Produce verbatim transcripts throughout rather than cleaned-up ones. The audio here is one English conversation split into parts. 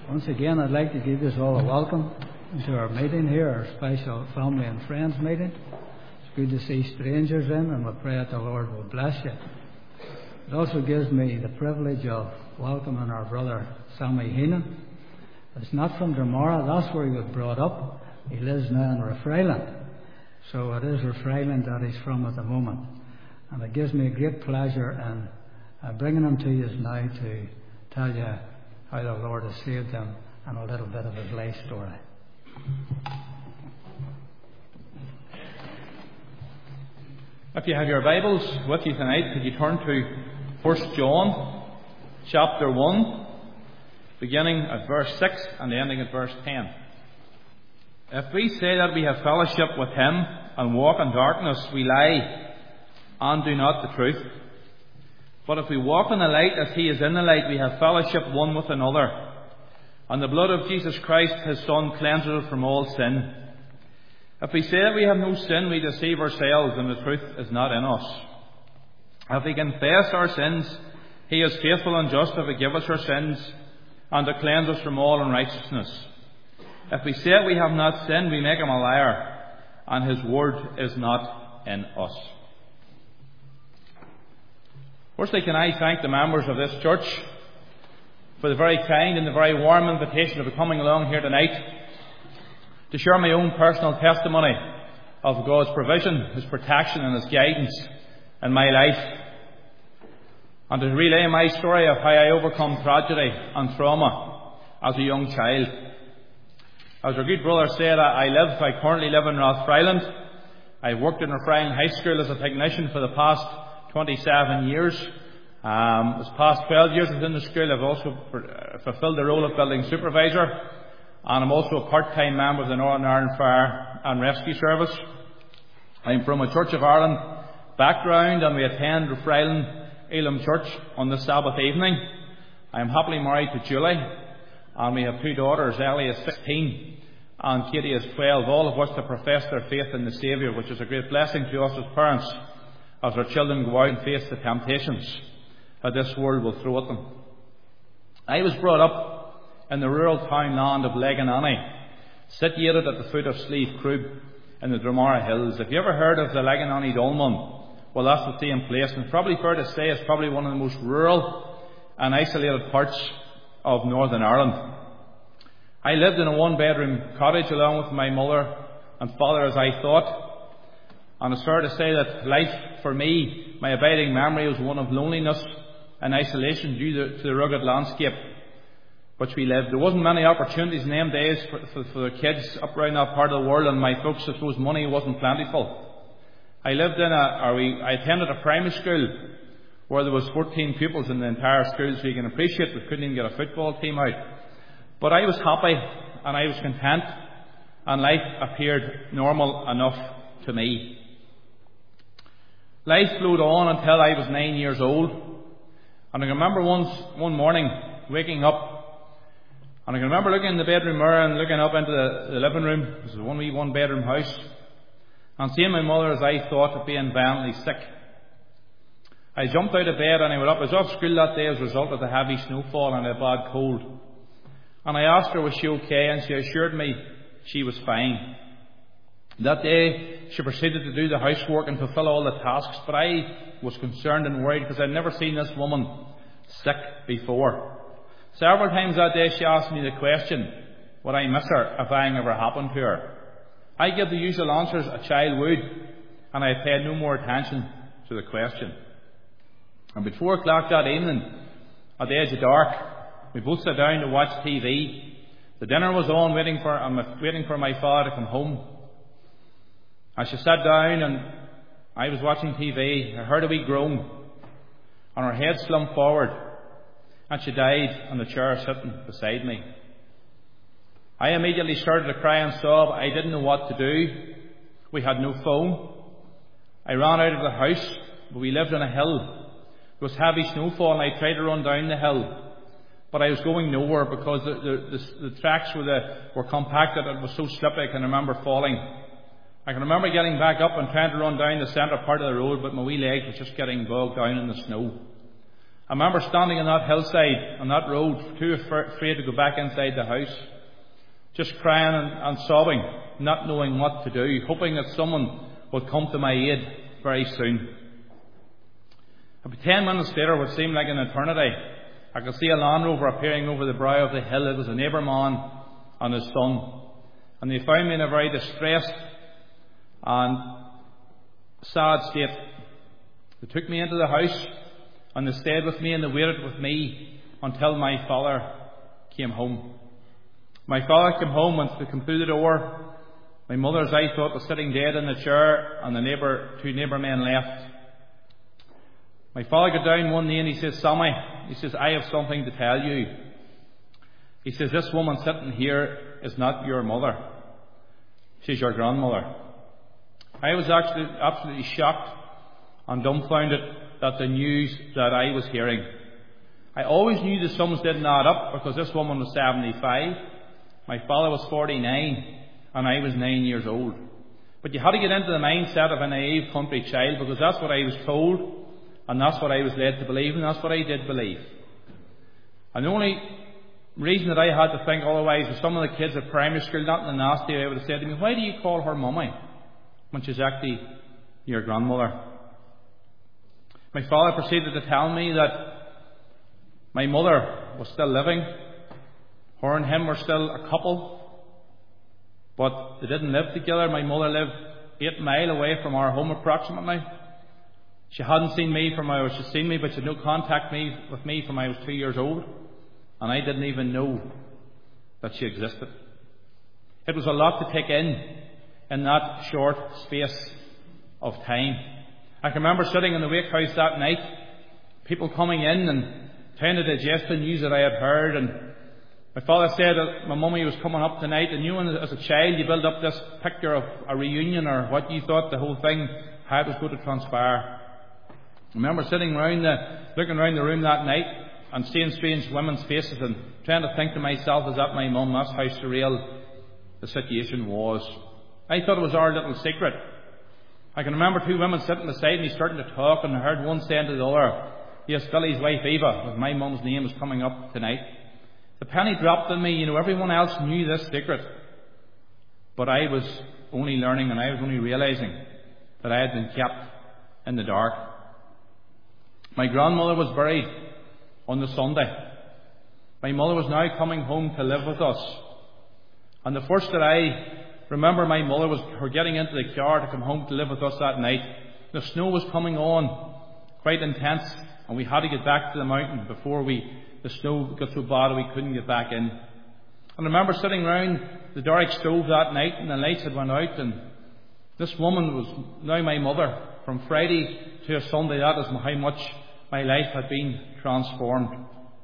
Once again, I'd like to give you all a welcome to our meeting here, our special family and friends meeting. It's good to see strangers in, and we pray that the Lord will bless you. It also gives me the privilege of welcoming our brother Sammy Heenan. It's not from Dromara, that's where he was brought up. He lives now in Rathfriland. So it is Rathfriland that he's from at the moment. And it gives me great pleasure in uh, bringing him to you now to tell you how the Lord has saved him and a little bit of his life story. If you have your Bibles with you tonight, could you turn to First John chapter one, beginning at verse six and ending at verse ten. If we say that we have fellowship with him and walk in darkness, we lie and do not the truth. But if we walk in the light as he is in the light, we have fellowship one with another. And the blood of Jesus Christ, his Son, cleanses us from all sin. If we say that we have no sin, we deceive ourselves, and the truth is not in us. If we confess our sins, he is faithful and just to forgive us our sins and to cleanse us from all unrighteousness. If we say that we have not sinned, we make him a liar, and his word is not in us. Firstly, can I thank the members of this church for the very kind and the very warm invitation of coming along here tonight to share my own personal testimony of God's provision, his protection and his guidance in my life, and to relay my story of how I overcome tragedy and trauma as a young child. As our good brother said, I live, I currently live in Rathfriland. I've worked in Rathfriland High School as a technician for the past twenty-seven years. Um, this past twelve years within the school, I've also fulfilled the role of building supervisor, and I'm also a part-time member of the Northern Ireland Fire and Rescue Service. I'm from a Church of Ireland background, and we attend Rathfriland Elim Church on the Sabbath evening. I am happily married to Julie, and we have two daughters. Ellie is sixteen and Katie is twelve, all of which have professed their faith in the Saviour, which is a great blessing to us as parents, as our children go out and face the temptations that this world will throw at them. I was brought up in the rural town land of Leganani, situated at the foot of Slieve Crib in the Dromara Hills. Have you ever heard of the Leganani Dolmen? Well, that's the same place, and it's probably fair to say it's probably one of the most rural and isolated parts of Northern Ireland. I lived in a one-bedroom cottage along with my mother and father, as I thought. And it's fair to say that life, for me, my abiding memory was one of loneliness and isolation due to, to the rugged landscape which we lived. There wasn't many opportunities in them days for, for, for the kids up around that part of the world, and my folks, I suppose, money wasn't plentiful. I lived in a, or we, I attended a primary school where there was fourteen pupils in the entire school, so you can appreciate we couldn't even get a football team out. But I was happy and I was content, and life appeared normal enough to me. Life flowed on until I was nine years old, and I can remember once, one morning waking up, and I can remember looking in the bedroom mirror and looking up into the, the living room. This was a one wee one bedroom house, and seeing my mother, as I thought, being violently sick. I jumped out of bed and I went up. I was off school that day as a result of the heavy snowfall and a bad cold, and I asked her was she okay, and she assured me she was fine. That day, she proceeded to do the housework and fulfill all the tasks, but I was concerned and worried because I'd never seen this woman sick before. Several times that day, she asked me the question, would I miss her if anything ever happened to her? I gave the usual answers a child would, and I paid no more attention to the question. And at four o'clock that evening, at the edge of dark, we both sat down to watch T V. The dinner was on, waiting for, um, waiting for my father to come home. As she sat down and I was watching T V, I heard a wee groan, and her head slumped forward, and she died on the chair sitting beside me. I immediately started to cry and sob. I didn't know what to do. We had no phone. I ran out of the house, but we lived on a hill. There was heavy snowfall, and I tried to run down the hill, but I was going nowhere because the, the, the, the tracks were, the, were compacted and it was so slippy. I can remember falling. I can remember getting back up and trying to run down the centre part of the road, but my wee legs were just getting bogged down in the snow. I remember standing on that hillside, on that road, too afraid to go back inside the house, just crying and, and sobbing, not knowing what to do, hoping that someone would come to my aid very soon. About ten minutes later, what seemed like an eternity, I could see a Land Rover appearing over the brow of the hill. It was a neighbour man and his son. And they found me in a very distressed and sad state. They took me into the house and they stayed with me and they waited with me until my father came home. My father came home and they came through the door. My mother, as I thought, was sitting dead in the chair, and the neighbour, two neighbour men left. My father got down one knee and he says, "Sammy," he says, "I have something to tell you." He says, "This woman sitting here is not your mother. She's your grandmother." I was actually absolutely shocked and dumbfounded at the news that I was hearing. I always knew the sums didn't add up because this woman was seventy-five, my father was forty-nine, and I was nine years old. But you had to get into the mindset of a naive country child, because that's what I was told, and that's what I was led to believe, and that's what I did believe. And the only reason that I had to think otherwise was some of the kids at primary school, not in the nasty way, would have said to me, "Why do you call her mummy when she's actually your grandmother?" My father proceeded to tell me that my mother was still living. Her and him were still a couple, but they didn't live together. My mother lived eight mile away from our home approximately. She hadn't seen me from I was she'd seen me, but she had no contact me with me from I was two years old, and I didn't even know that she existed. It was a lot to take in in that short space of time. I can remember sitting in the wake house that night, people coming in and trying to digest the news that I had heard, and my father said that my mummy was coming up tonight, and you, as a child, you build up this picture of a reunion or what you thought the whole thing, how it was going to transpire. I remember sitting around the, looking around the room that night and seeing strange women's faces and trying to think to myself, is that my mum? That's how surreal the situation was. I thought it was our little secret. I can remember two women sitting beside me starting to talk, and I heard one saying to the other, "Yes, Billy's wife Eva, with my mum's name, is coming up tonight." The penny dropped on me. You know, everyone else knew this secret, but I was only learning, and I was only realising that I had been kept in the dark. My grandmother was buried on the Sunday. My mother was now coming home to live with us. And the first that I remember my mother was her getting into the car to come home to live with us that night. The snow was coming on quite intense, and we had to get back to the mountain before we the snow got so bad we couldn't get back in. And I remember sitting round the dark stove that night, and the lights had went out, and this woman was now my mother. From Friday to a Sunday, that is how much my life had been transformed.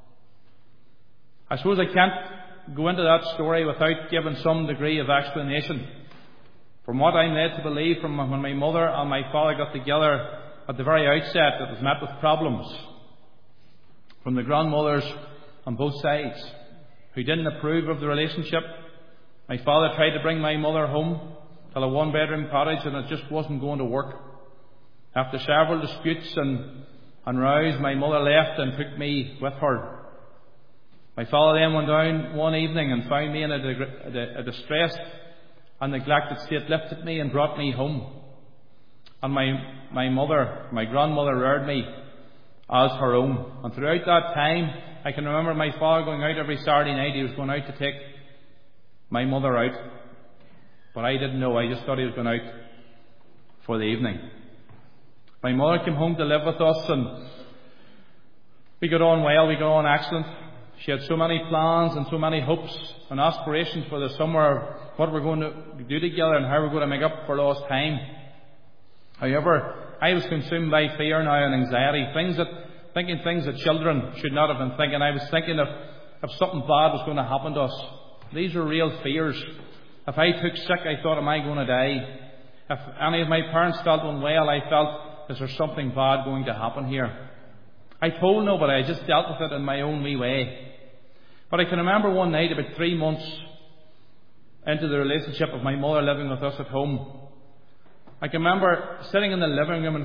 I suppose I can't go into that story without giving some degree of explanation. From what I'm led to believe, from when my mother and my father got together at the very outset, it was met with problems from the grandmothers on both sides, who didn't approve of the relationship. My father tried to bring my mother home to a one-bedroom cottage, and it just wasn't going to work. After several disputes and, and rows, my mother left and took me with her. My father then went down one evening and found me in a, a, a distressed and neglected state, lifted me and brought me home. And my, my mother, my grandmother, reared me as her own. And throughout that time, I can remember my father going out every Saturday night. He was going out to take my mother out. But I didn't know. I just thought he was going out for the evening. My mother came home to live with us, and we got on well. We got on excellent. She had so many plans and so many hopes and aspirations for the summer, what we're going to do together and how we're going to make up for lost time. However, I was consumed by fear now and anxiety, things that, thinking things that children should not have been thinking. I was thinking if, if something bad was going to happen to us. These were real fears. If I took sick, I thought, am I going to die? If any of my parents felt unwell, I felt, is there something bad going to happen here? I told nobody. I just dealt with it in my own wee way. But I can remember one night, about three months into the relationship of my mother living with us at home, I can remember sitting in the living room and,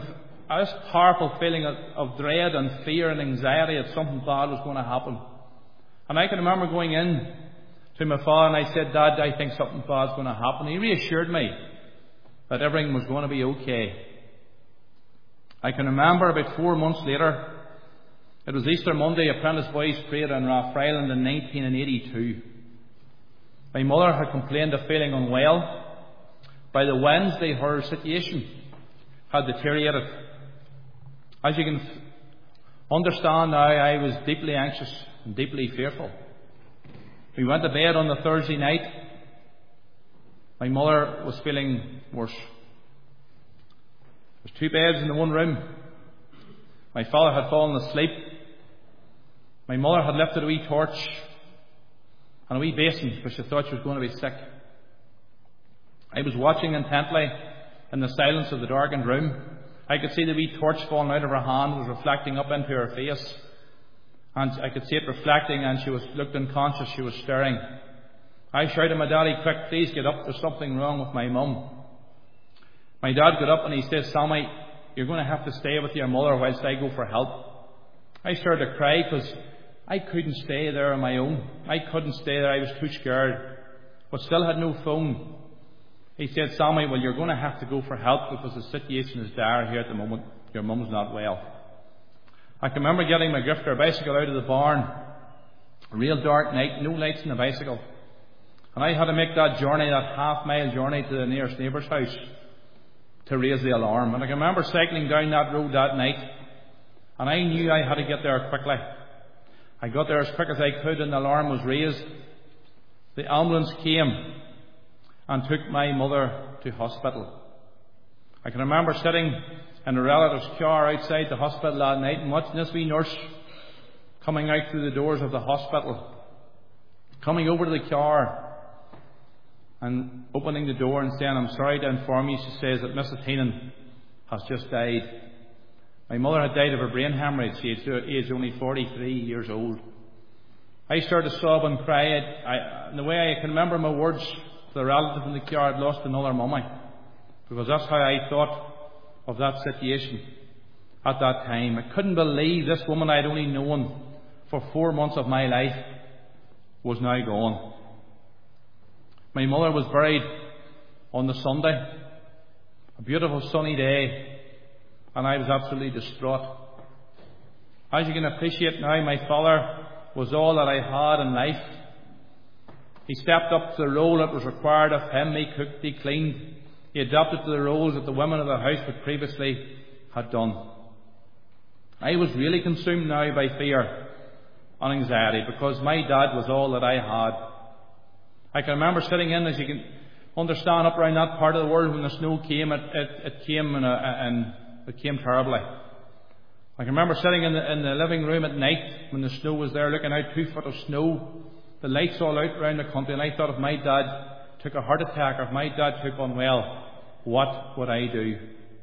this powerful feeling of, of dread and fear and anxiety that something bad was going to happen. And I can remember going in to my father and I said, Dad, I think something bad's going to happen. He reassured me that everything was going to be okay. I can remember about four months later, it was Easter Monday, Apprentice Boys Parade in Rathfriland in nineteen eighty-two. My mother had complained of feeling unwell. By the Wednesday, her situation had deteriorated. As you can understand now, I was deeply anxious and deeply fearful. We went to bed on the Thursday night. My mother was feeling worse. There was two beds in the one room. My father had fallen asleep. My mother had lifted a wee torch and a wee basin because she thought she was going to be sick. I was watching intently in the silence of the darkened room. I could see the wee torch falling out of her hand, was reflecting up into her face. And I could see it reflecting, and she was looked unconscious. She was staring. I shouted to my daddy, quick, please get up. There's something wrong with my mum. My dad got up and he said, Sammy, you're going to have to stay with your mother whilst I go for help. I started to cry because I couldn't stay there on my own. I couldn't stay there. I was too scared. But still had no phone. He said, Sammy, well, you're going to have to go for help because the situation is dire here at the moment. Your mum's not well. I can remember getting my grifter bicycle out of the barn. A real dark night, no lights in the bicycle. And I had to make that journey, that half mile journey to the nearest neighbour's house to raise the alarm. And I can remember cycling down that road that night. And I knew I had to get there quickly. I got there as quick as I could and the alarm was raised. The ambulance came and took my mother to hospital. I can remember sitting in a relative's car outside the hospital that night and watching this wee nurse coming out through the doors of the hospital, coming over to the car and opening the door and saying, I'm sorry to inform you, she says, that Missus Heenan has just died. My mother had died of a brain hemorrhage, aged only forty-three years old. I started to sob and cry. I, in the way I can remember my words to the relative in the car, I'd lost another mummy. Because that's how I thought of that situation at that time. I couldn't believe this woman I'd only known for four months of my life was now gone. My mother was buried on the Sunday, a beautiful sunny day, and I was absolutely distraught. As you can appreciate now, my father was all that I had in life. He stepped up to the role that was required of him. He cooked, he cleaned. He adapted to the roles that the women of the house had previously had done. I was really consumed now by fear and anxiety because my dad was all that I had. I can remember sitting in, as you can understand, up around that part of the world when the snow came, it, it, it came and, and it came terribly. I can remember sitting in the, in the living room at night when the snow was there, looking out two foot of snow, the lights all out around the country, and I thought if my dad took a heart attack or if my dad took unwell, what would I do?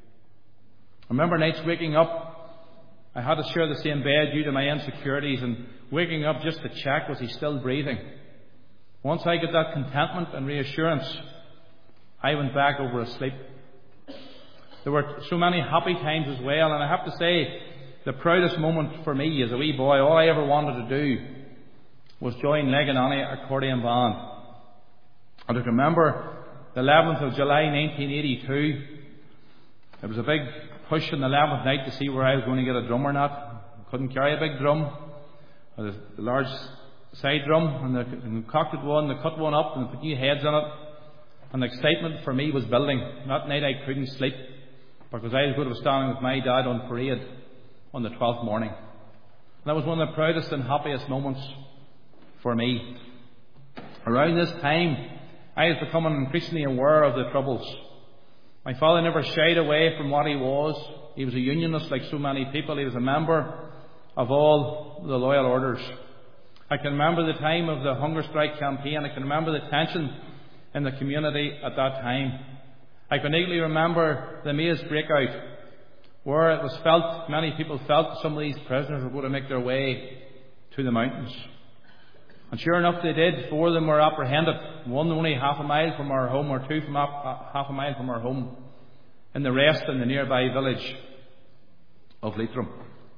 I remember nights waking up, I had to share the same bed due to my insecurities, and waking up just to check, was he still breathing? Once I got that contentment and reassurance, I went back over asleep. There were so many happy times as well, and I have to say, the proudest moment for me as a wee boy, all I ever wanted to do was join Leg and Annie accordion band. And I can remember the eleventh of July nineteen eighty-two, there was a big push on the eleventh night to see where I was going to get a drum or not. I couldn't carry a big drum, a large side drum, and they concocted one, they cut one up and they put new heads on it. And the excitement for me was building. That night I couldn't sleep because I was going to be standing with my dad on parade on the twelfth morning. And that was one of the proudest and happiest moments for me. Around this time, I was becoming increasingly aware of the troubles. My father never shied away from what he was. He was a unionist like so many people. He was a member of all the loyal orders. I can remember the time of the hunger strike campaign. I can remember the tension in the community at that time. I can easily remember the Maze breakout, where it was felt, many people felt that some of these prisoners were going to make their way to the mountains. And sure enough they did. Four of them were apprehended. One only half a mile from our home, or two from half a mile from our home, and the rest in the nearby village of Leitrim.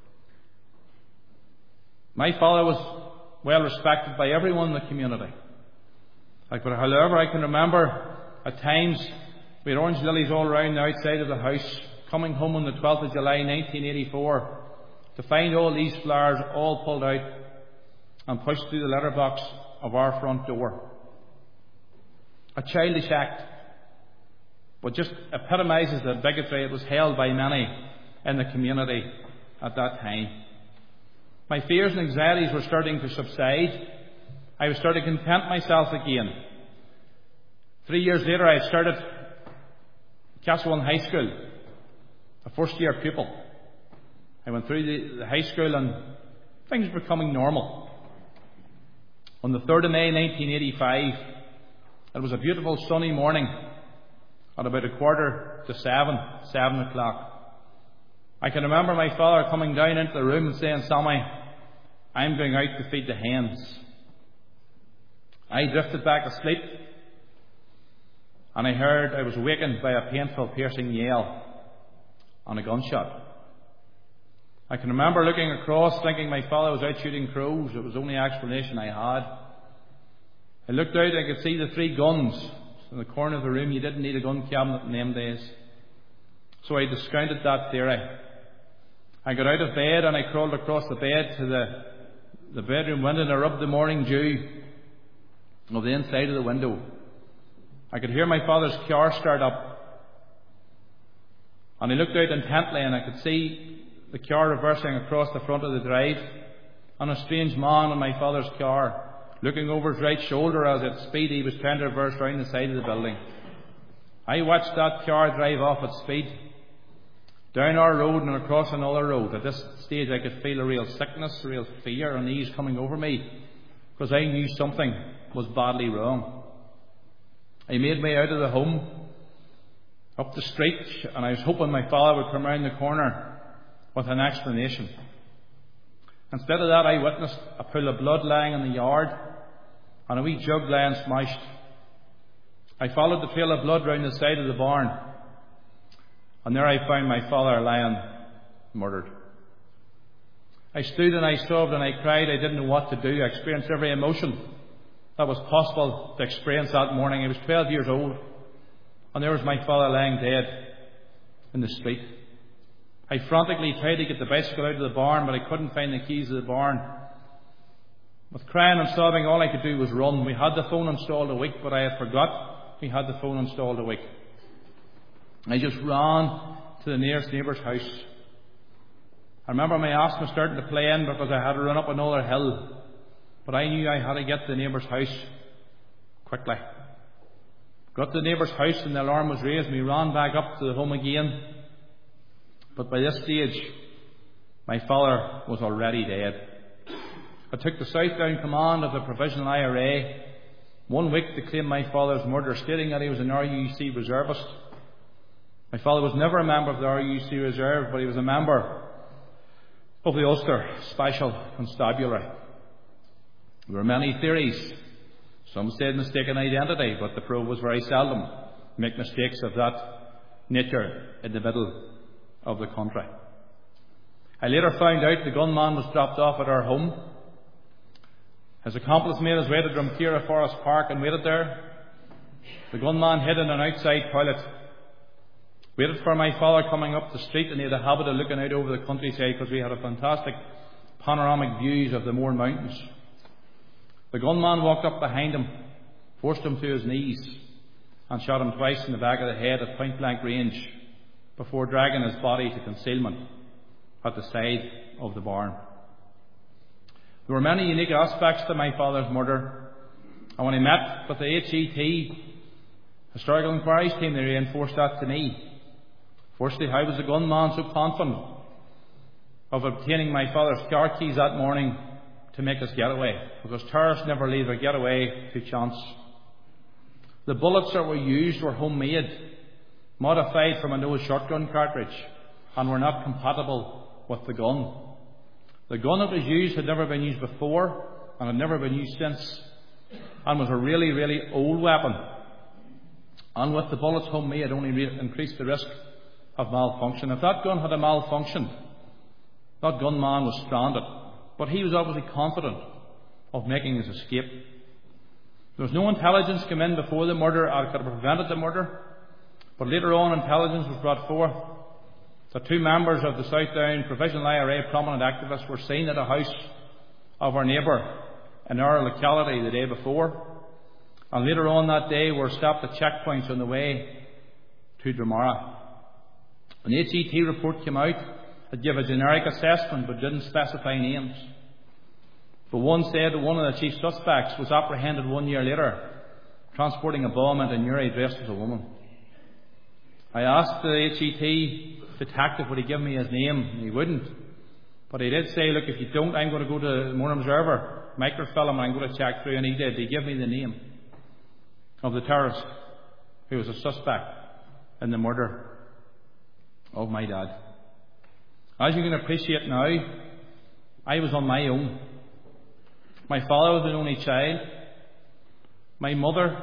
My father was well respected by everyone in the community. Like, but however, I can remember at times we had orange lilies all round the outside of the house, coming home on the twelfth of July nineteen eighty-four to find all these flowers all pulled out and pushed through the letterbox of our front door. A childish act, but just epitomises the bigotry that was held by many in the community at that time. My fears and anxieties were starting to subside. I was starting to content myself again. Three years later, I had started Castlewellan High School, a first year pupil. I went through the, the high school and things were becoming normal. On the third of May nineteen eighty-five, it was a beautiful sunny morning at about a quarter to seven, seven o'clock. I can remember my father coming down into the room and saying, "Sammy, I'm going out to feed the hens." I drifted back asleep, and I heard I was awakened by a painful, piercing yell and a gunshot. I can remember looking across, thinking my father was out shooting crows. It was the only explanation I had. I looked out, I could see the three guns in the corner of the room. You didn't need a gun cabinet in them days. So I discounted that theory. I got out of bed and I crawled across the bed to the, the bedroom window and I rubbed the morning dew of the inside of the window. I could hear my father's car start up. And I looked out intently and I could see the car reversing across the front of the drive, and a strange man in my father's car, looking over his right shoulder as at speed he was trying to reverse round the side of the building. I watched that car drive off at speed, down our road and across another road. At this stage I could feel a real sickness, a real fear, unease coming over me, because I knew something was badly wrong. I made my way out of the home, up the street, and I was hoping my father would come round the corner with an explanation. Instead of that, I witnessed a pool of blood lying in the yard and a wee jug lying smashed. I followed the trail of blood round the side of the barn, and there I found my father lying murdered. I stood and I sobbed and I cried. I didn't know what to do. I experienced every emotion that was possible to experience that morning. I was twelve years old, and there was my father lying dead in the street. I frantically tried to get the bicycle out of the barn, but I couldn't find the keys of the barn. With crying and sobbing, all I could do was run. We had the phone installed a week, but I had forgot we had the phone installed a week. I just ran to the nearest neighbour's house. I remember my asthma starting to play in because I had to run up another hill, but I knew I had to get to the neighbour's house quickly. Got to the neighbour's house and the alarm was raised, and we ran back up to the home again. But by this stage, my father was already dead. I took the Southdown command of the Provisional I R A one week to claim my father's murder, stating that he was an R U C reservist. My father was never a member of the R U C Reserve, but he was a member of the Ulster Special Constabulary. There were many theories. Some said mistaken identity, but the probe was very seldom make mistakes of that nature in the middle of the country. I later found out the gunman was dropped off at our home. His accomplice made his way to Drumkeera Forest Park and waited there. The gunman hid in an outside toilet, waited for my father coming up the street, and he had a habit of looking out over the countryside because we had a fantastic panoramic views of the Mourne Mountains. The gunman walked up behind him, forced him to his knees, and shot him twice in the back of the head at point blank range, before dragging his body to concealment at the side of the barn. There were many unique aspects to my father's murder, and when I met with the H E T Historical Inquiries team, they reinforced that to me. Firstly, how was the gunman so confident of obtaining my father's car keys that morning to make his getaway? Because terrorists never leave a getaway to chance. The bullets that were used were homemade, modified from an old shotgun cartridge, and were not compatible with the gun. The gun that was used had never been used before and had never been used since, and was a really, really old weapon. And with the bullets homemade, it only re- increased the risk of malfunction. If that gun had a malfunction, That gunman was stranded, but he was obviously confident of making his escape. There was no intelligence come in before the murder that could have prevented the murder, but later on intelligence was brought forth that two members of the South Down Provisional I R A prominent activists were seen at a house of our neighbour in our locality the day before, and later on that day were stopped at checkpoints on the way to Dromara. An H E T report came out that gave a generic assessment but didn't specify names. But one said that one of the chief suspects was apprehended one year later, transporting a bomb into Newry dressed as a woman. I asked the H E T detective would he give me his name, and he wouldn't. But he did say, look, if you don't, I'm going to go to the Morning Observer microfilm and I'm going to check through, and he did. He gave me the name of the terrorist who was a suspect in the murder of my dad. As you can appreciate now, I was on my own. My father was the only child. My mother,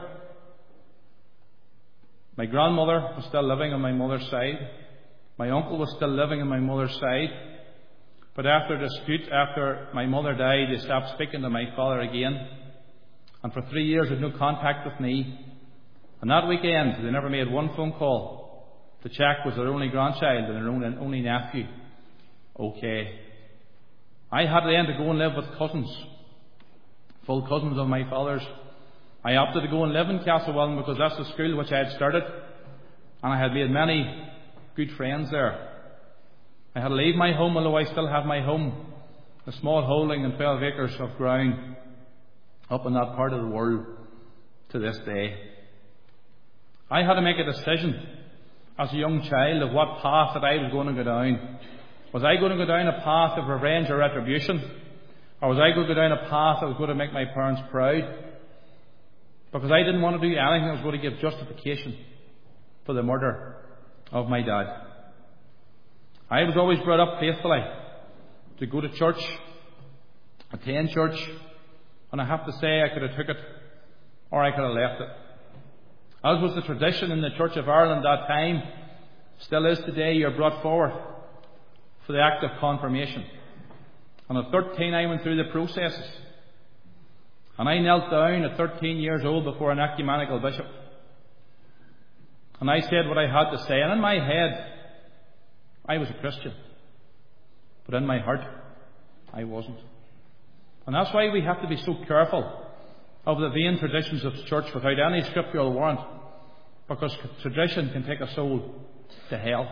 my grandmother was still living on my mother's side. My uncle was still living on my mother's side. But after a dispute, after my mother died, they stopped speaking to my father again. And for three years, they had no contact with me. And that weekend, they never made one phone call to check was their only grandchild and their only, only nephew okay. I had then to go and live with cousins, full cousins of my father's. I opted to go and live in Castlewellan because that's the school which I had started, and I had made many good friends there. I had to leave my home, although I still have my home, a small holding and twelve acres of ground up in that part of the world to this day. I had to make a decision as a young child of what path that I was going to go down. Was I going to go down a path of revenge or retribution? Or was I going to go down a path that was going to make my parents proud? Because I didn't want to do anything that was going to give justification for the murder of my dad. I was always brought up faithfully to go to church, attend church, and I have to say I could have took it or I could have left it. As was the tradition in the Church of Ireland that time, still is today, you're brought forward for the act of confirmation. And at thirteen I went through the processes. And I knelt down at thirteen years old before an ecumenical bishop. And I said what I had to say. And in my head, I was a Christian. But in my heart, I wasn't. And that's why we have to be so careful of the vain traditions of the church without any scriptural warrant. Because tradition can take a soul to hell.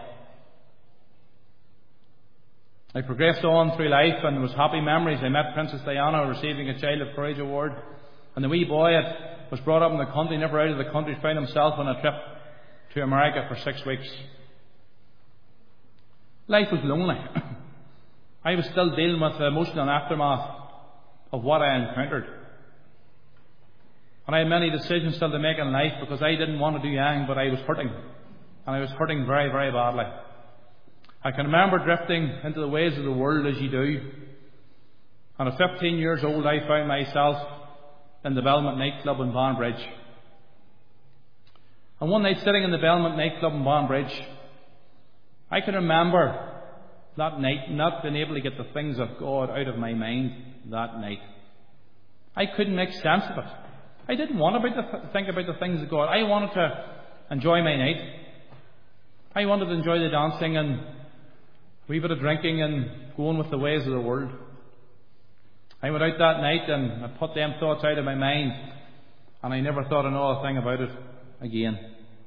I progressed on through life and there was happy memories. I met Princess Diana receiving a Child of Courage award. And the wee boy that was brought up in the country, never out of the country, found himself on a trip to America for six weeks. Life was lonely. I was still dealing with the emotional aftermath of what I encountered. And I had many decisions still to make in life because I didn't want to do anything, but I was hurting. And I was hurting very, very badly. I can remember drifting into the ways of the world as you do. And at fifteen years old, I found myself in the Belmont nightclub in Banbridge. And one night sitting in the Belmont nightclub in Banbridge, I can remember that night not being able to get the things of God out of my mind that night. I couldn't make sense of it. I didn't want to think about the things of God. I wanted to enjoy my night. I wanted to enjoy the dancing and a wee bit of drinking and going with the ways of the world. I went out that night and I put them thoughts out of my mind, and I never thought another thing about it again.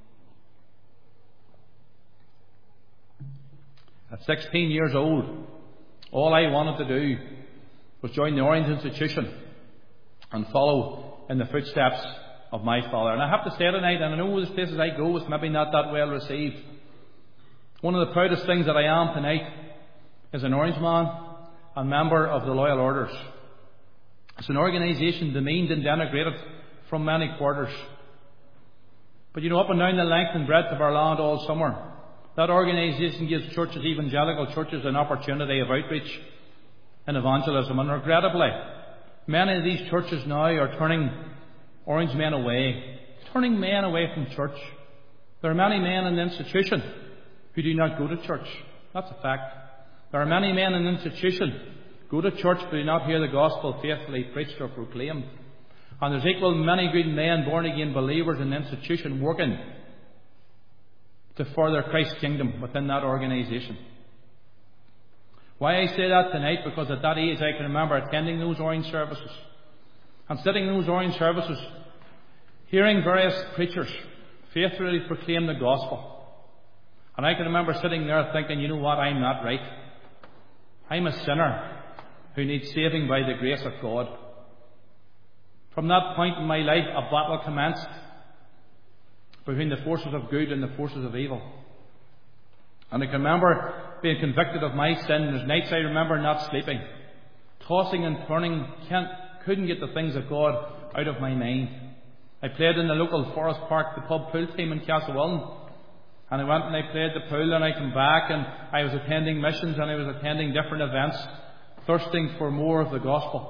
At sixteen years old, all I wanted to do was join the Orange Institution and follow in the footsteps of my father. And I have to say tonight, and I know the places I go is maybe not that well received, one of the proudest things that I am tonight is an Orangeman and member of the Loyal Orders. It's an organisation demeaned and denigrated from many quarters. But you know, up and down the length and breadth of our land all summer, that organisation gives churches, evangelical churches, an opportunity of outreach and evangelism. And regrettably, many of these churches now are turning Orange men away, turning men away from church. There are many men in the institution who do not go to church. That's a fact. There are many men in institution go to church but do not hear the gospel faithfully preached or proclaimed. And there's equal many good men, born-again believers in institution working to further Christ's kingdom within that organisation. Why I say that tonight? Because at that age I can remember attending those orange services and sitting in those orange services, hearing various preachers faithfully proclaim the gospel. And I can remember sitting there thinking, you know what, I'm not right. I'm a sinner who needs saving by the grace of God. From that point in my life, a battle commenced between the forces of good and the forces of evil. And I can remember being convicted of my sin. There's nights I remember not sleeping, tossing and turning, can't, couldn't get the things of God out of my mind. I played in the local Forest Park, the pub pool team in Castlewellan. And I went and I played the pool, and I came back and I was attending missions and I was attending different events, thirsting for more of the gospel.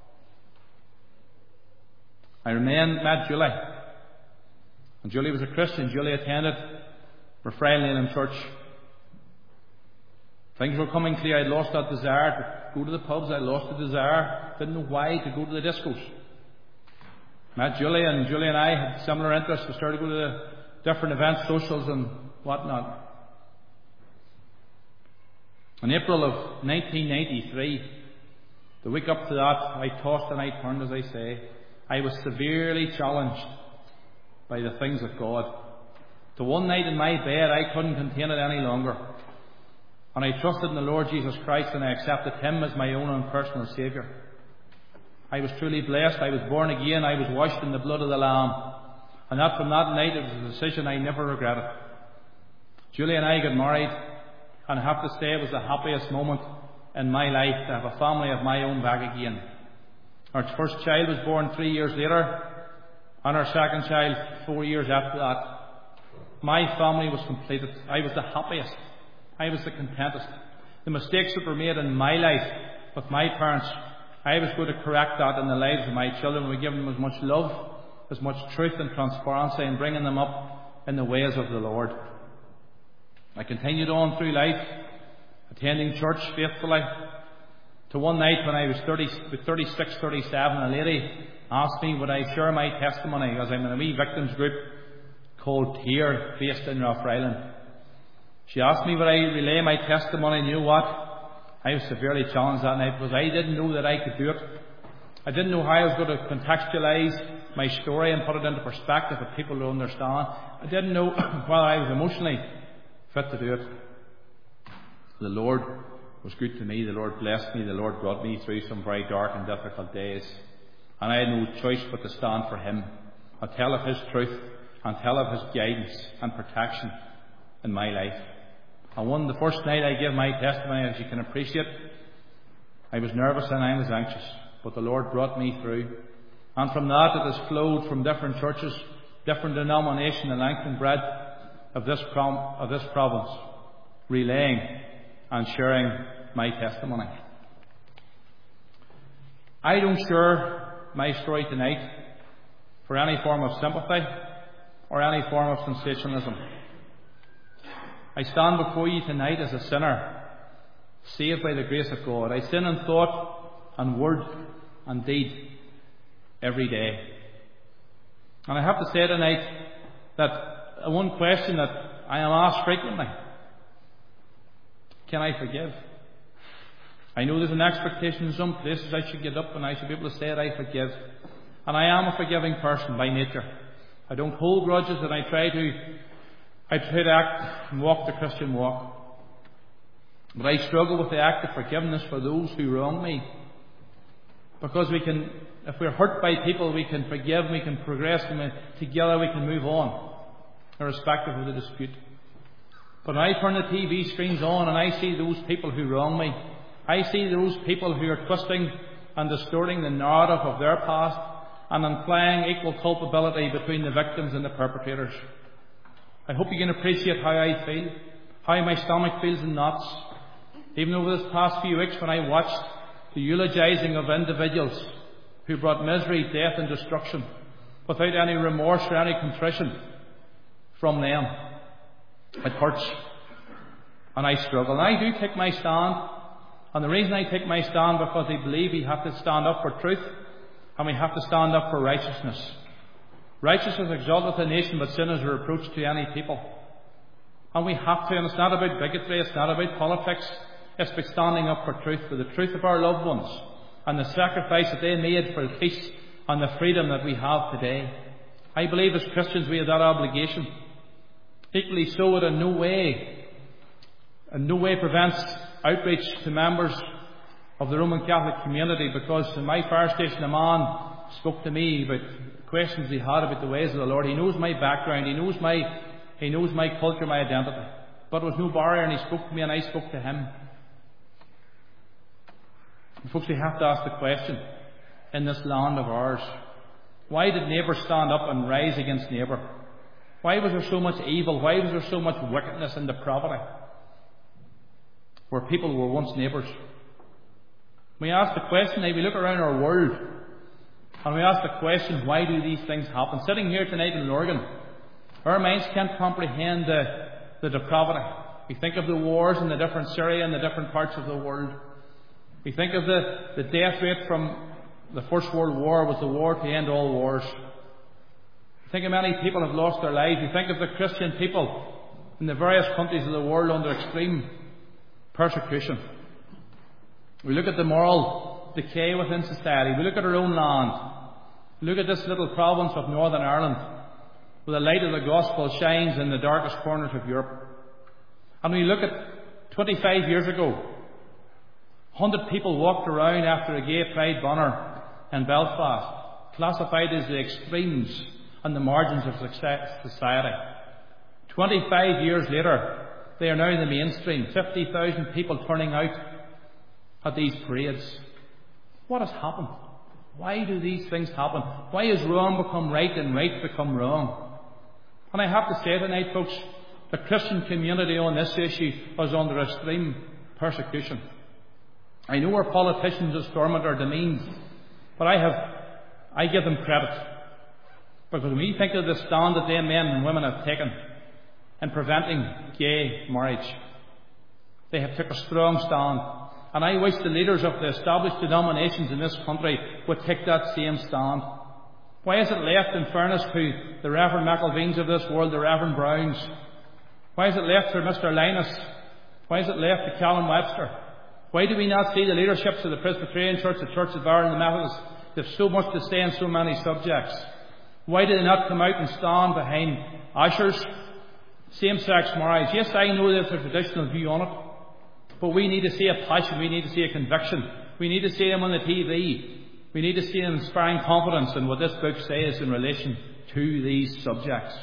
I remained, met Julie. And Julie was a Christian. Julie attended Refrain Lane Church. Things were coming clear. I'd lost that desire to go to the pubs. I lost the desire. Didn't know why to go to the discos. Met Julie, and Julie and I had similar interests. We started to go to the different events, socials and whatnot. In April of nineteen ninety-three, the week up to that, I tossed and I turned, as I say. I was severely challenged by the things of God. To one night in my bed, I couldn't contain it any longer. And I trusted in the Lord Jesus Christ, and I accepted Him as my own and personal Saviour. I was truly blessed. I was born again. I was washed in the blood of the Lamb. And that from that night, it was a decision I never regretted. Julie and I got married, and I have to say it was the happiest moment in my life to have a family of my own back again. Our first child was born three years later, and our second child four years after that. My family was completed. I was the happiest. I was the contentest. The mistakes that were made in my life with my parents, I was going to correct that in the lives of my children. We give them as much love, as much truth and transparency, and bringing them up in the ways of the Lord. I continued on through life, attending church faithfully, to one night when I was thirty, thirty-six, thirty-seven, a lady asked me would I share my testimony, as I'm in a wee victims group called TEAR, based in Rathfriland. She asked me would I relay my testimony, and you know what? I was severely challenged that night, because I didn't know that I could do it. I didn't know how I was going to contextualise my story and put it into perspective for people to understand. I didn't know whether I was emotionally fit to do it. The Lord was good to me. The Lord blessed me. The Lord brought me through some very dark and difficult days. And I had no choice but to stand for Him and tell of His truth and tell of His guidance and protection in my life. And one, the first night I gave my testimony, as you can appreciate, I was nervous and I was anxious. But the Lord brought me through. And from that it has flowed from different churches, different denominations, the length and breadth of this, prom- of this province, relaying and sharing my testimony. I don't share my story tonight for any form of sympathy or any form of sensationalism. I stand before you tonight as a sinner, saved by the grace of God. I sin in thought and word and deed every day. And I have to say tonight that one question that I am asked frequently: can I forgive? I know there's an expectation in some places I should get up and I should be able to say that I forgive. And I am a forgiving person by nature. I don't hold grudges, and I try to I try to act and walk the Christian walk. But I struggle with the act of forgiveness for those who wrong me. Because we can, if we're hurt by people, we can forgive, we can progress, and together we can move on, irrespective of the dispute. But when I turn the T V screens on and I see those people who wrong me, I see those people who are twisting and distorting the narrative of their past and implying equal culpability between the victims and the perpetrators. I hope you can appreciate how I feel, how my stomach feels in knots. Even over this past few weeks, when I watched the eulogising of individuals who brought misery, death and destruction without any remorse or any contrition from them, it hurts. And I struggle. And I do take my stand. And the reason I take my stand because I believe we have to stand up for truth. And we have to stand up for righteousness. Righteousness exalteth a nation, but sin is a reproach to any people. And we have to, and it's not about bigotry, it's not about politics. It's about standing up for truth, for the truth of our loved ones, and the sacrifice that they made for the peace and the freedom that we have today. I believe as Christians we have that obligation. Equally so, it in no way, in no way prevents outreach to members of the Roman Catholic community, because in my fire station a man spoke to me about questions he had about the ways of the Lord. He knows my background, he knows my he knows my culture, my identity. But there was no barrier, and he spoke to me and I spoke to him. And folks, we have to ask the question, in this land of ours, why did neighbour stand up and rise against neighbour? Why was there so much evil? Why was there so much wickedness and depravity? Where people were once neighbours. We ask the question, now we look around our world, and we ask the question, why do these things happen? Sitting here tonight in Lurgan, our minds can't comprehend the, the depravity. We think of the wars in the different Syria and the different parts of the world. We think of the, the death rate from the First World War was the war to end all wars. We think of many people have lost their lives. We think of the Christian people in the various countries of the world under extreme persecution. We look at the moral decay within society. We look at our own land. We look at this little province of Northern Ireland, where the light of the gospel shines in the darkest corners of Europe. And we look at twenty-five years ago, one hundred people walked around after a gay pride banner in Belfast, classified as the extremes and the margins of society. twenty-five years later, they are now in the mainstream. fifty thousand people turning out at these parades. What has happened? Why do these things happen? Why has wrong become right and right become wrong? And I have to say tonight, folks, the Christian community on this issue is under extreme persecution. I know our politicians are storming our domains, but I have, I give them credit. Because when we think of the stand that they men and women have taken in preventing gay marriage, they have took a strong stand. And I wish the leaders of the established denominations in this country would take that same stand. Why is it left, in fairness to the Reverend McElveens of this world, the Reverend Browns? Why is it left to Mister Linus? Why is it left to Callum Webster? Why do we not see the leaderships of the Presbyterian Church, the Church of Ireland, the Methodists? They have so much to say on so many subjects. Why do they not come out and stand behind ushers? Same-sex marriage. Yes, I know there's a traditional view on it. But we need to see a passion, we need to see a conviction. We need to see them on the T V. We need to see them inspiring confidence in what this book says in relation to these subjects.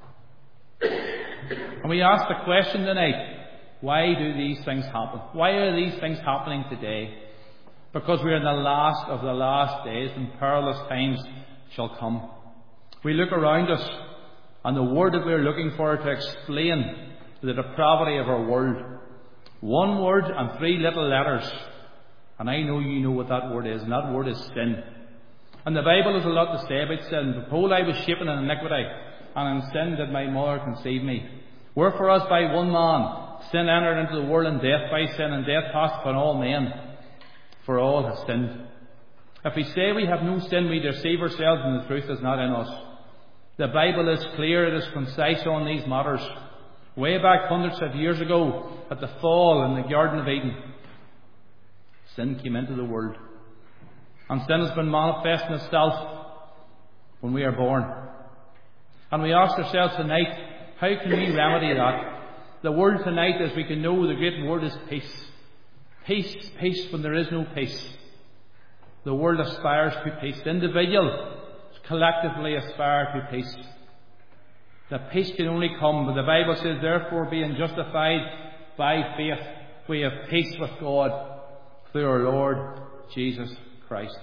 And we ask the question tonight, why do these things happen? Why are these things happening today? Because we are in the last of the last days, and perilous times shall come. We look around us, and the word that we are looking for to explain the depravity of our world. One word and three little letters. And I know you know what that word is, and that word is sin. And the Bible has a lot to say about sin. Behold, I was shapen in iniquity, and in sin did my mother conceive me. Wherefore, as by one man sin entered into the world, and death by sin, and death passed upon all men, for all have sinned. If we say we have no sin, we deceive ourselves, and the truth is not in us. The Bible is clear, it is concise on these matters. Way back hundreds of years ago, at the fall in the Garden of Eden, sin came into the world. And sin has been manifesting itself when we are born. And we ask ourselves tonight, how can we remedy that? The word tonight, as we can know, the great word is peace. Peace, peace when there is no peace. The world aspires to peace. The individual collectively aspire to peace. The peace can only come, but the Bible says, therefore, being justified by faith, we have peace with God through our Lord Jesus Christ.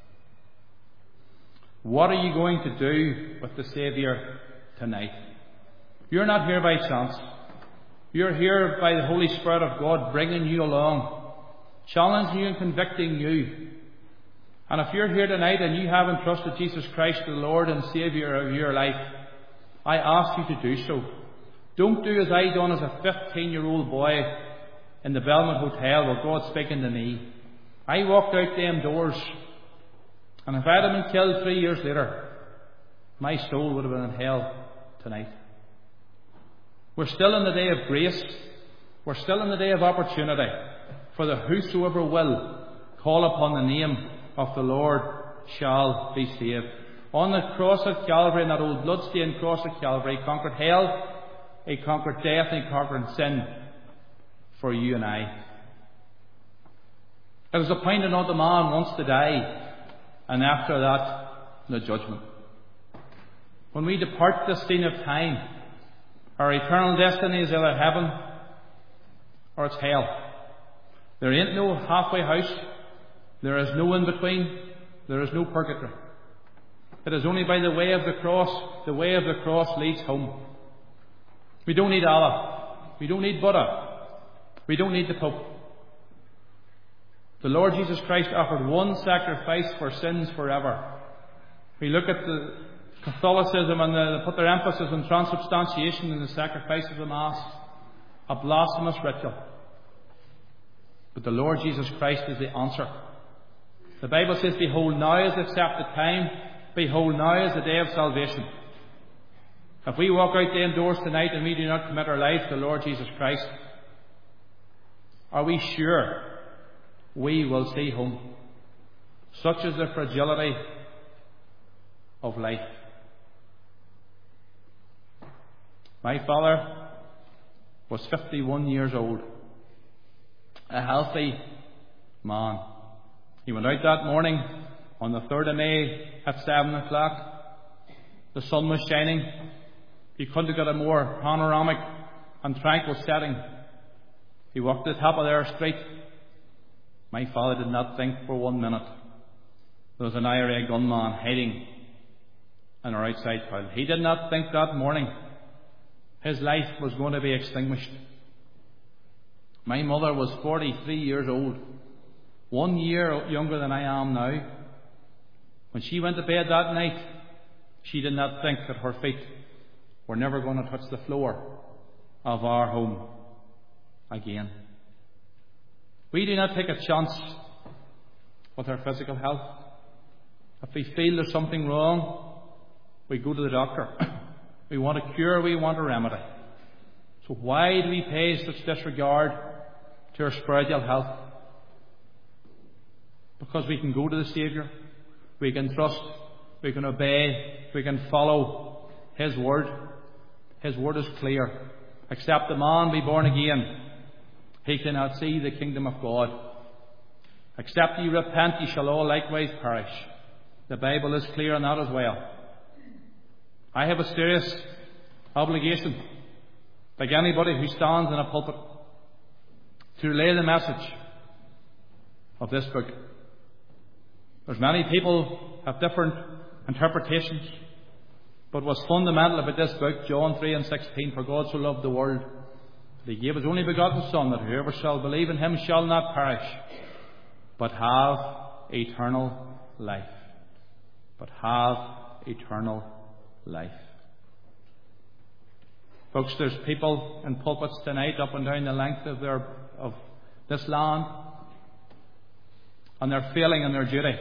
What are you going to do with the Saviour tonight? You're not here by chance. You're here by the Holy Spirit of God bringing you along, challenging you and convicting you. And if you're here tonight and you haven't trusted Jesus Christ the Lord and Saviour of your life, I ask you to do so. Don't do as I done as a fifteen-year-old boy in the Belmont Hotel where God's speaking to me. I walked out them doors, and if I'd have been killed three years later, my soul would have been in hell tonight. We're still in the day of grace. We're still in the day of opportunity for the whosoever will call upon the name of the Lord shall be saved. On the cross at Calvary, on that old bloodstained cross at Calvary, he conquered hell, he conquered death, and he conquered sin for you and I. It was appointed unto man once to die, and after that, the judgment. When we depart this scene of time, our eternal destiny is either heaven or it's hell. There ain't no halfway house. There is no in between. There is no purgatory. It is only by the way of the cross. The way of the cross leads home. We don't need Allah. We don't need Buddha. We don't need the Pope. The Lord Jesus Christ offered one sacrifice for sins forever. We look at the Catholicism and the, they put their emphasis on transubstantiation in the sacrifice of the Mass, a blasphemous ritual. But the Lord Jesus Christ is the answer. The Bible says, behold, now is the accepted time. Behold, now is the day of salvation. If we walk out them doors tonight and we do not commit our life to the Lord Jesus Christ, are we sure we will see home? Such is the fragility of life. My father was fifty-one years old, a healthy man. He went out that morning on the third of May at seven o'clock. The sun was shining. He couldn't have got a more panoramic and tranquil setting. He walked to the top of their street. My father did not think for one minute there was an I R A gunman hiding in our outside town. He did not think that morning his life was going to be extinguished. My mother was forty-three years old, one year younger than I am now. When she went to bed that night, she did not think that her feet were never going to touch the floor of our home again. We do not take a chance with our physical health. If we feel there's something wrong, we go to the doctor. We want a cure, we want a remedy. So why do we pay such disregard to our spiritual health? Because we can go to the Saviour, we can trust, we can obey, we can follow His Word. His Word is clear. Except a man be born again, he cannot see the kingdom of God. Except ye repent, ye shall all likewise perish. The Bible is clear on that as well. I have a serious obligation, like anybody who stands in a pulpit, to relay the message of this book. There's many people have different interpretations, but what's fundamental about this book, John three and sixteen, for God so loved the world that He gave His only begotten Son, that whoever shall believe in Him shall not perish, but have eternal life. But have eternal life. Folks, there's people in pulpits tonight up and down the length of their of this land, and they're failing in their duty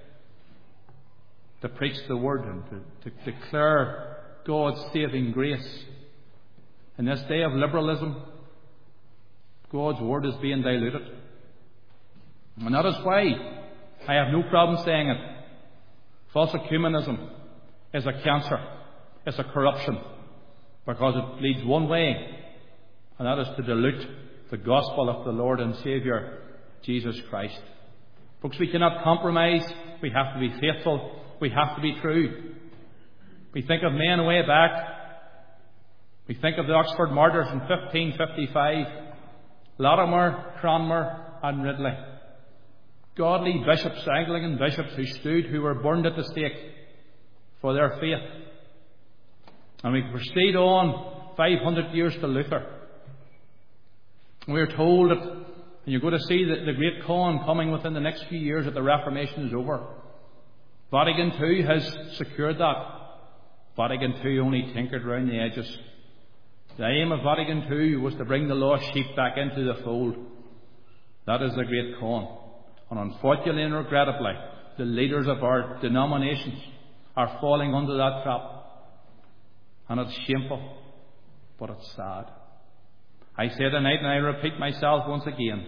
to preach the Word and to, to declare God's saving grace. In this day of liberalism, God's Word is being diluted. And that is why I have no problem saying it. False ecumenism is a cancer. It's a corruption. Because it leads one way, and that is to dilute the gospel of the Lord and Saviour, Jesus Christ. Folks, we cannot compromise. We have to be faithful. We have to be true. We think of men way back. We think of the Oxford martyrs in fifteen fifty-five. Latimer, Cranmer and Ridley. Godly bishops, Anglican bishops who stood, who were burned at the stake for their faith. And we proceed on five hundred years to Luther. We are told that, and you're going to see that the great con coming within the next few years, that the Reformation is over. Vatican two has secured that. Vatican two only tinkered around the edges. The aim of Vatican Two was to bring the lost sheep back into the fold. That is the great call. And unfortunately and regrettably, the leaders of our denominations are falling under that trap. And it's shameful, but it's sad. I say tonight, and I repeat myself once again,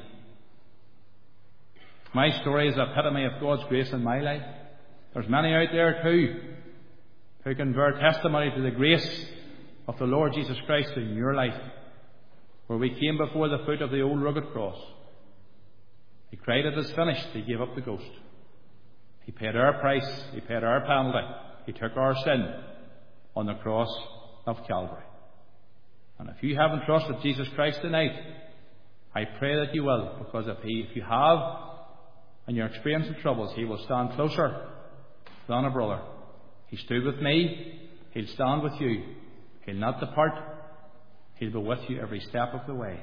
my story is the epitome of God's grace in my life. There's many out there too who can bear testimony to the grace of the Lord Jesus Christ in your life, where we came before the foot of the old rugged cross. He cried, "It is finished." He gave up the ghost. He paid our price. He paid our penalty. He took our sin on the cross of Calvary. And if you haven't trusted Jesus Christ tonight, I pray that you will, because if he, if you have, and you're experiencing troubles, He will stand closer than a brother. He stood with me. He'll stand with you. He'll not depart. He'll be with you every step of the way.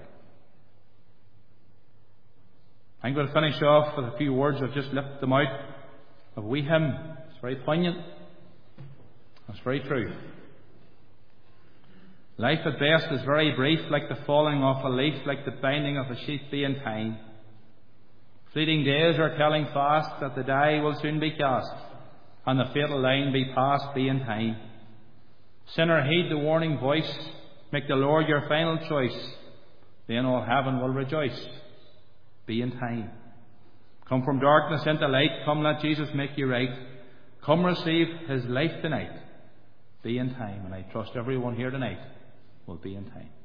I'm going to finish off with a few words. I've just lifted them out of a wee hymn. It's very poignant. It's very true. Life at best is very brief, like the falling off a leaf, like the binding of a sheet be in time. Fleeting days are telling fast that the die will soon be cast, and the fatal line be passed be in time. Sinner, heed the warning voice, make the Lord your final choice, then all heaven will rejoice. Be in time. Come from darkness into light, come let Jesus make you right. Come receive His life tonight. Be in time, and I trust everyone here tonight will be in time.